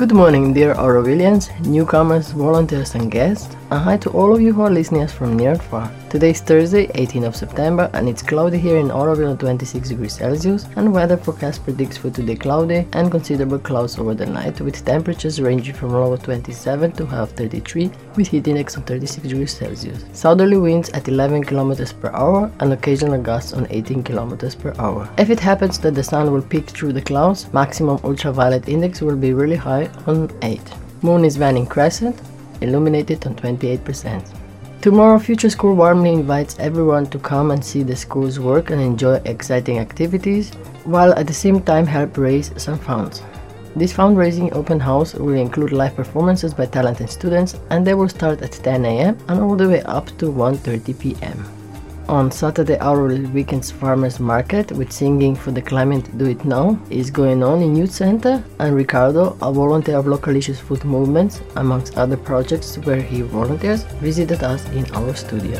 Good morning, dear Aurovilians, newcomers, volunteers and guests, and hi to all of you who are listening us from near and far. Today is Thursday, 18th of September, and it's cloudy here in Auroville at 26 degrees Celsius, and weather forecast predicts for today cloudy and considerable clouds over the night, with temperatures ranging from low of 27 to high of 33, with heat index on 36 degrees Celsius. Southerly winds at 11 km per hour and occasional gusts on 18 km per hour. If it happens that the sun will peek through the clouds, maximum ultraviolet index will be really high on 8. Moon is waning crescent, illuminated on 28%. Tomorrow, Future School warmly invites everyone to come and see the school's work and enjoy exciting activities, while at the same time help raise some funds. This fundraising open house will include live performances by talented students, and they will start at 10 a.m. and all the way up to 1:30 p.m. On Saturday, our weekend's farmers market with singing for the climate Do It Now is going on in Youth Center, and Ricardo, a volunteer of Local Issues Food Movements, amongst other projects where he volunteers, visited us in our studio.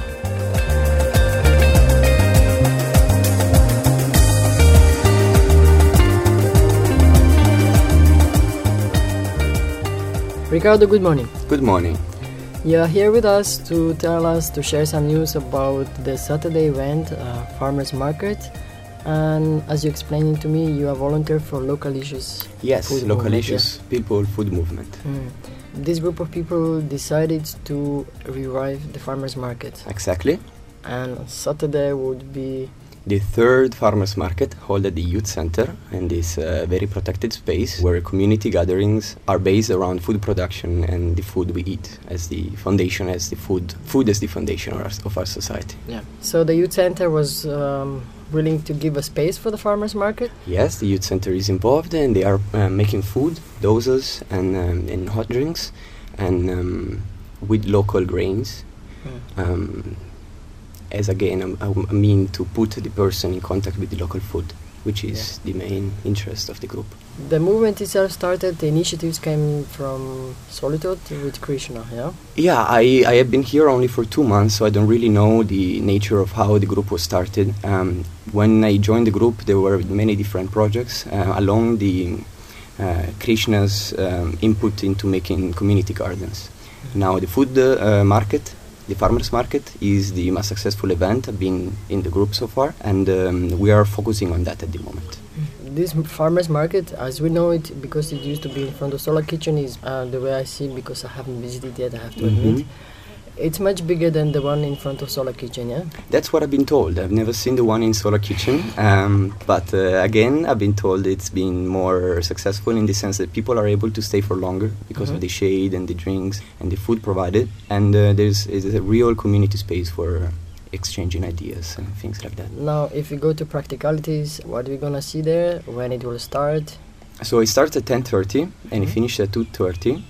Ricardo, good morning. Good morning. You are here with us to share some news about the Saturday event, Farmers Market. And as you explained to me, you are volunteer for Local Issues. Yes, Food Local Movement, Issues People Food Movement. This group of people decided to revive the Farmers Market. Exactly. And Saturday would be the third farmers market held at the Youth Center, in this very protected space where community gatherings are based around food production and the food we eat as the foundation, as the food as the foundation of our society. Yeah. So the Youth Center was willing to give a space for the farmers market? Yes, the Youth Center is involved, and they are making food, doses and hot drinks, and with local grains. As again a mean to put the person in contact with the local food, which is the main interest of the group. The movement itself started, the initiatives came from Solitude with Krishna, yeah? Yeah, I have been here only for 2 months, so I don't really know the nature of how the group was started. When I joined the group, there were many different projects along the Krishna's input into making community gardens. Now the food market, the farmers market, is the most successful event I've been in the group so far, and we are focusing on that at the moment. This farmers market, as we know it, because it used to be in front of Solar Kitchen, is the way I see, because I haven't visited yet, I have to admit. It's much bigger than the one in front of Solar Kitchen, yeah? That's what I've been told. I've never seen the one in Solar Kitchen, but again, I've been told it's been more successful in the sense that people are able to stay for longer because of the shade and the drinks and the food provided, and there's a real community space for exchanging ideas and things like that. Now, if we go to practicalities, what are we gonna see there, when it will start? So it starts at 10:30 and it finishes at 2:30,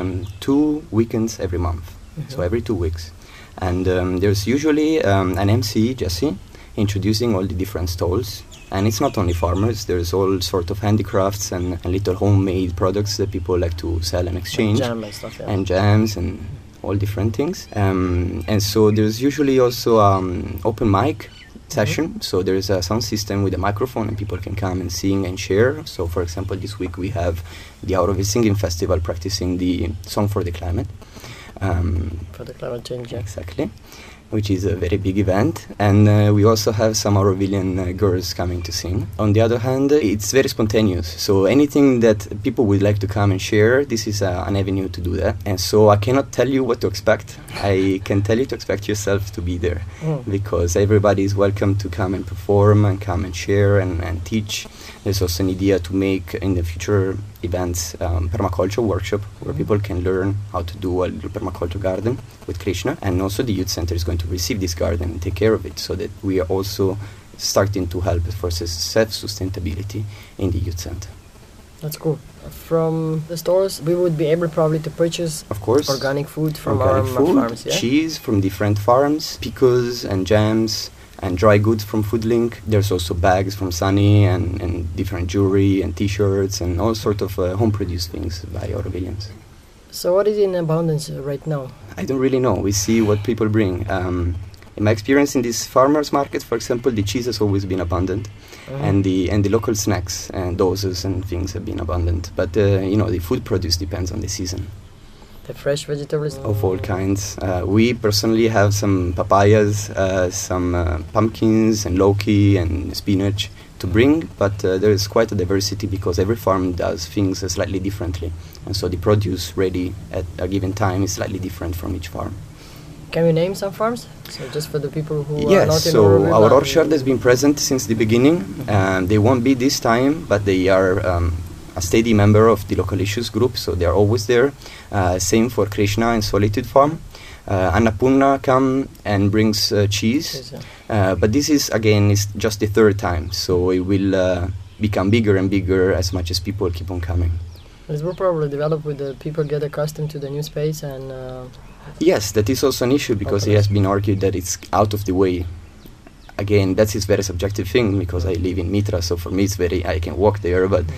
2 weekends every month. So every 2 weeks. And there's usually an MC, Jesse, introducing all the different stalls. And it's not only farmers, there's all sort of handicrafts and little homemade products that people like to sell and exchange. Jam and stuff, yeah. And jams and all different things. And so there's usually also open mic session. So there's a sound system with a microphone and people can come and sing and share. So for example, this week we have the Auroville Singing Festival practicing the Song for the Climate. For the climate change, yeah. Exactly, which is a very big event, and we also have some Aurovillian girls coming to sing. On the other hand, it's very spontaneous, so anything that people would like to come and share, this is an avenue to do that. And so I cannot tell you what to expect. I can tell you to expect yourself to be there, because everybody is welcome to come and perform and come and share and teach. There's also an idea to make in the future events permaculture workshop where people can learn how to do a little permaculture garden with Krishna, and also the youth center is going to receive this garden and take care of it, so that we are also starting to help for self-sustainability in the youth center. That's cool. From the stores, we would be able probably to purchase, of course, organic food from our farms, yeah? Cheese from different farms, pickles and jams, and dry goods from Foodlink. There's also bags from Sunny and different jewelry and t-shirts and all sorts of home-produced things by Aurovillians. So what is in abundance right now? I don't really know. We see what people bring. In my experience in these farmers markets, for example, the cheese has always been abundant, and the local snacks and doses and things have been abundant. But the food produce depends on the season. The fresh vegetables? Of all kinds. We personally have some papayas, some pumpkins and loki and spinach to bring, but there is quite a diversity because every farm does things slightly differently. And so the produce ready at a given time is slightly different from each farm. Can you name some farms? So just for the people who are yes, not in so Oroville. our orchard has been present since the beginning. They won't be this time, but they are a steady member of the local issues group, so they are always there. Same for Krishna and Solitude Farm. Annapurna come and brings cheese, but this is just the third time, so it will become bigger and bigger as much as people keep on coming. This will probably develop with the people get accustomed to the new space and... Yes, that is also an issue because it has been argued that it's out of the way. Again, that's a very subjective thing because I live in Mitra, so for me it's I can walk there, but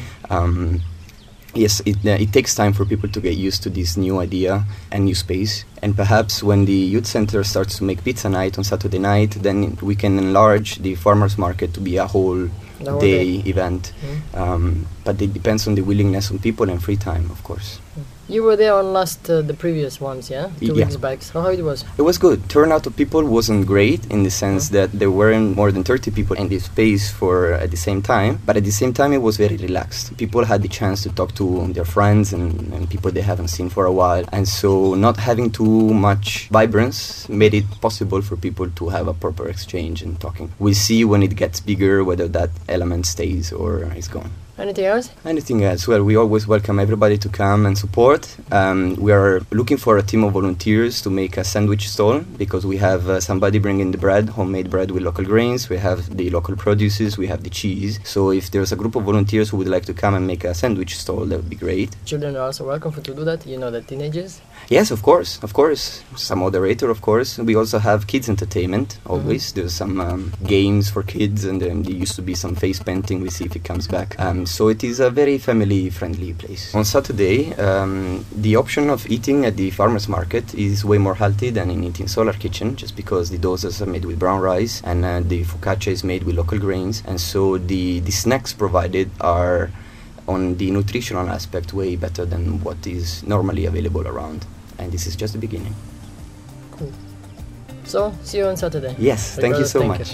yes, it takes time for people to get used to this new idea and new space. And perhaps when the youth center starts to make pizza night on Saturday night, then we can enlarge the farmers market to be a whole day event. But it depends on the willingness of people and free time, of course. You were there on the previous ones, yeah? 2 weeks back. So how it was? It was good. Turnout of people wasn't great in the sense that there weren't more than 30 people in the space at the same time. But at the same time, it was very relaxed. People had the chance to talk to their friends and people they haven't seen for a while. And so not having too much vibrance made it possible for people to have a proper exchange and talking. We'll see when it gets bigger whether that element stays or is gone. Anything else? Anything else? Well, we always welcome everybody to come and support. We are looking for a team of volunteers to make a sandwich stall because we have somebody bringing the bread, homemade bread with local grains. We have the local produces, we have the cheese. So if there's a group of volunteers who would like to come and make a sandwich stall, that would be great. Children are also welcome to do that, the teenagers? Yes, of course. Some moderator, of course. We also have kids entertainment, always. There's some games for kids and there used to be some face painting. We see if it comes back. So it is a very family-friendly place. On Saturday, the option of eating at the farmer's market is way more healthy than in eating Solar Kitchen, just because the dosas are made with brown rice and the focaccia is made with local grains. And so the snacks provided are, on the nutritional aspect, way better than what is normally available around. And this is just the beginning. Cool. So, see you on Saturday. Yes, thank you so much.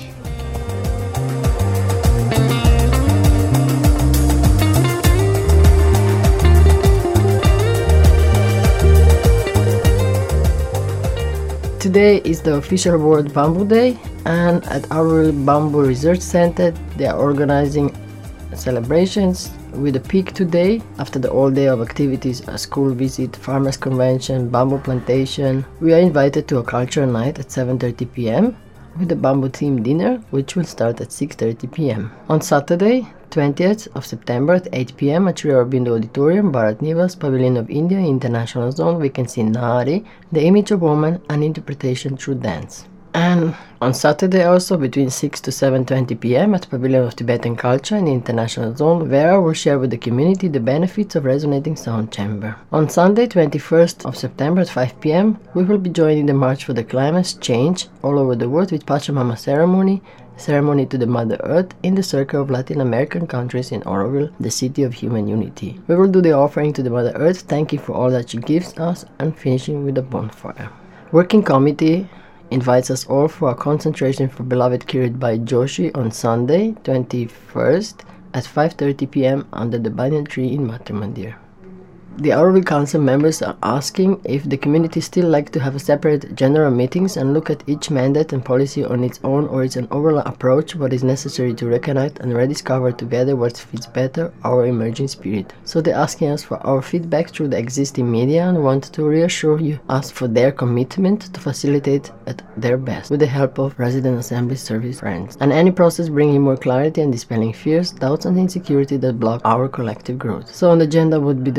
Today is the official World Bamboo Day, and at our Bamboo Research Center they are organizing celebrations with a peak today after the all day of activities: a school visit, farmers convention, bamboo plantation. We are invited to a cultural night at 7:30 p.m. with a bamboo themed dinner, which will start at 6:30 p.m. On Saturday, 20th of September at 8 p.m. at Sri Aurobindo Auditorium, Bharat Niwas, Pavilion of India, International Zone, we can see Nari, the image of woman, an interpretation through dance. And on Saturday also between 6 to 7:20 p.m. at Pavilion of Tibetan Culture in the International Zone, Vera will share with the community the benefits of resonating sound chamber. On Sunday 21st of September at 5 p.m. we will be joining the March for the Climate Change all over the world with Pachamama ceremony to the Mother Earth in the circle of Latin American countries in Oroville, the city of human unity. We will do the offering to the Mother Earth, thanking for all that she gives us, and finishing with a bonfire. Working Committee invites us all for a concentration for Beloved Kirit Bhai Joshi on Sunday 21st at 5:30 p.m. under the banyan tree in Matra Mandir. The Oroville Council members are asking if the community still like to have a separate general meetings and look at each mandate and policy on its own, or it's an overall approach what is necessary to recognize and rediscover together what fits better our emerging spirit. So they're asking us for our feedback through the existing media and want to reassure us for their commitment to facilitate at their best with the help of resident assembly service friends and any process bringing more clarity and dispelling fears, doubts and insecurity that block our collective growth. So on the agenda would be the following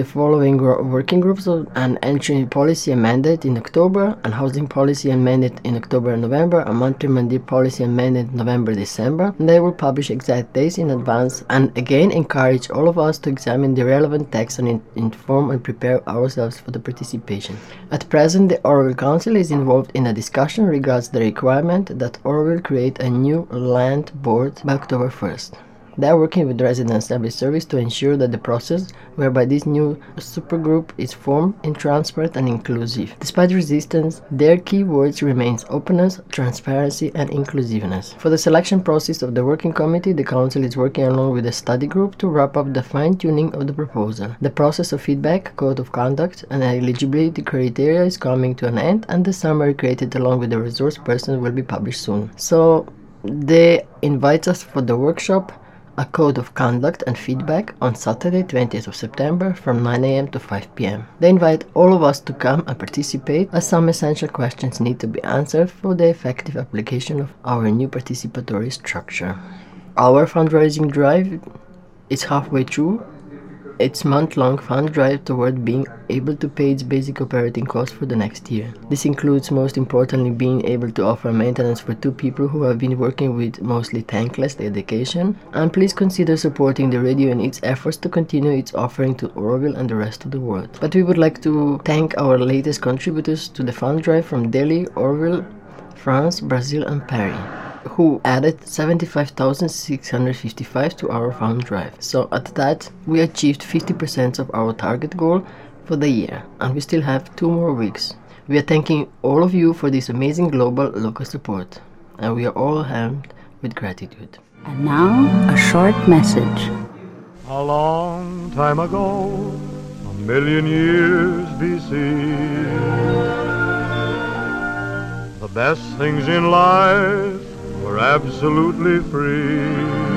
following working groups an entry policy and mandate in October, and housing policy and mandate in October and November, a monthly mandate policy and mandate November-December. They will publish exact days in advance and again encourage all of us to examine the relevant text and inform and prepare ourselves for the participation. At present, the Oroville Council is involved in a discussion regards the requirement that Oroville create a new land board by October 1st. They are working with the Resident Assembly Service to ensure that the process whereby this new supergroup is formed is transparent and inclusive. Despite resistance, their key words remains openness, transparency and inclusiveness. For the selection process of the working committee, the Council is working along with a study group to wrap up the fine-tuning of the proposal. The process of feedback, code of conduct and eligibility criteria is coming to an end, and the summary created along with the resource person will be published soon. So they invite us for the workshop, a code of conduct and feedback, on Saturday 20th of September from 9 a.m. to 5 p.m. They invite all of us to come and participate, as some essential questions need to be answered for the effective application of our new participatory structure. Our fundraising drive is halfway through its month-long fund drive toward being able to pay its basic operating costs for the next year. This includes, most importantly, being able to offer maintenance for 2 people who have been working with mostly thankless dedication. And please consider supporting the radio in its efforts to continue its offering to Oroville and the rest of the world. But we would like to thank our latest contributors to the fund drive from Delhi, Oroville, France, Brazil and Paris, who added 75,655 to our fund drive. So at that, we achieved 50% of our target goal for the year, and we still have 2 more weeks. We are thanking all of you for this amazing global local support, and we are all helmed with gratitude. And now, a short message. A long time ago, a million years BC, the best things in life were absolutely free,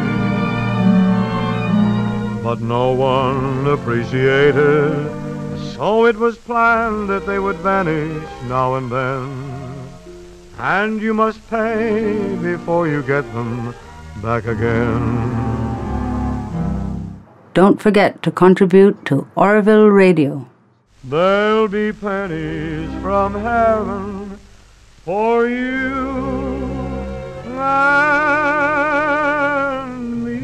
but no one appreciated, so it was planned that they would vanish now and then, and you must pay before you get them back again. Don't forget to contribute to Oroville Radio. There'll be pennies from heaven for you and me.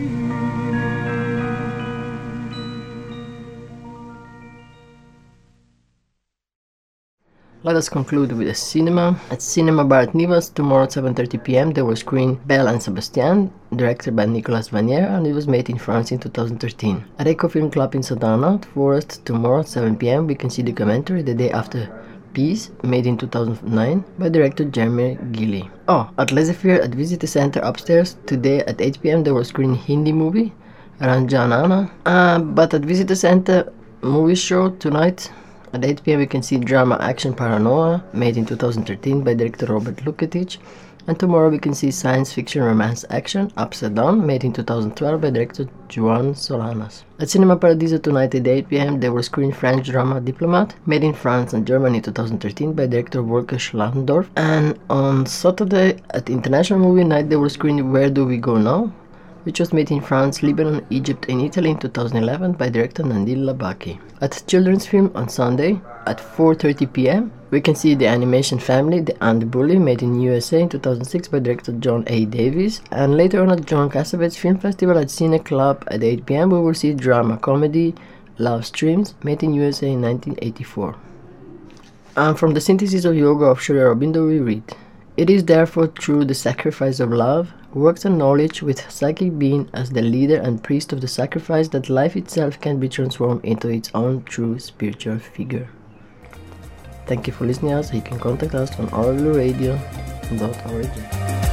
Let us conclude with a cinema. At Cinema Bar at Nivas, tomorrow at 7:30 p.m. they will screen Belle and Sebastian, directed by Nicolas Vanier, and it was made in France in 2013. At Eco Film Club in Sadarna Forest, tomorrow at 7 p.m. we can see the documentary The Day After Peace, made in 2009 by director Jeremy Gilly. At Laissez-Faire at Visitor Center upstairs, today at 8 p.m. they will screen Hindi movie Ranjanana. But at Visitor Center movie show tonight at 8 p.m. we can see drama Action Paranoia, made in 2013 by director Robert Luketic. And tomorrow we can see science fiction romance action Upside Down, made in 2012 by director Juan Solanas. At Cinema Paradiso tonight at 8 p.m. they will screen French drama Diplomat, made in France and Germany in 2013 by director Volker Schlandorf. And on Saturday at International Movie Night they will screen Where Do We Go Now, which was made in France, Lebanon, Egypt and Italy in 2011 by director Nandil Labaki. At Children's Film on Sunday at 4:30 p.m. we can see the animation Family, The Ant Bully, made in USA in 2006 by director John A. Davis. And later on at John Cassavetes Film Festival at Cine Club at 8 p.m. we will see drama comedy Love Streams, made in USA in 1984. And from the Synthesis of Yoga of Sri Aurobindo we read, "It is therefore through the sacrifice of love, works and knowledge, with psychic being as the leader and priest of the sacrifice, that life itself can be transformed into its own true spiritual figure." Thank you for listening to us. You can contact us on orvilleradio.org.